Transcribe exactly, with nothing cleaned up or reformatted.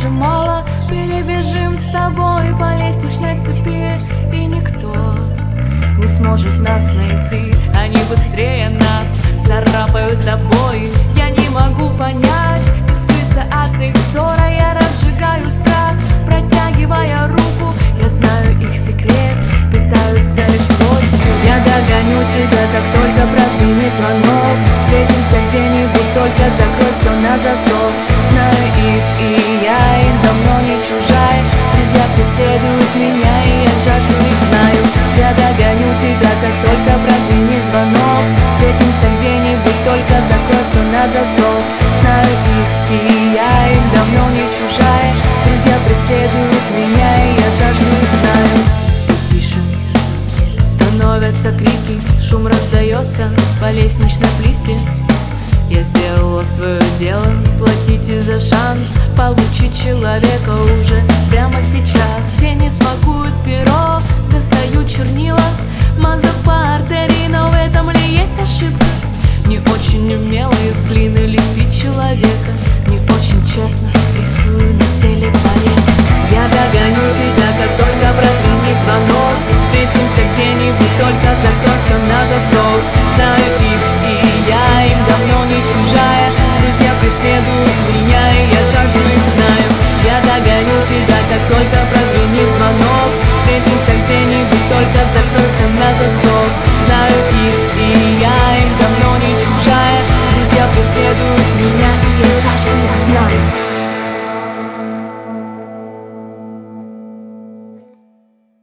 же мало. Перебежим с тобой по лестничной цепи, и никто не сможет нас найти. Они быстрее нас царапают обои. Я не могу понять, как скрыться от их взора. Я разжигаю страх, протягивая руку. Я знаю их секрет, питаются лишь плотью. Я догоню тебя, как только прозвенит звонок. Встретимся где-нибудь, только закрой все на засов. Знаю их, и я им давно не чужая. Друзья преследуют меня, и я жажду их знаю. Я догоню тебя, как только прозвенит звонок. Встретимся где-нибудь, только закрой все на засов. Знаю их, и я им давно не чужая. Друзья преследуют меня, и я жажду их знаю. Все тише становятся крики, шум раздается по лестничной плитке. Я сделала свое дело, платите за шанс получить человека уже прямо сейчас. Тени смакуют перо, достаю чернила, мазок по артерии, но в этом ли есть ошибка? Не очень умело из глины лепить человека, не очень честно рисую на теле порез. Я догоню тебя, как только прозвенит звонок. Встретимся где-нибудь, только закрой все на засов. Знаю их, и я им давно не чужая. Друзья преследуют меня, и я жажду их знаю. Я догоню тебя, как только прозвенит звонок. Встретимся где-нибудь, только закрой все на засов. Знаю их, и я им давно не чужая. Друзья преследуют меня, и я жажду их знаю.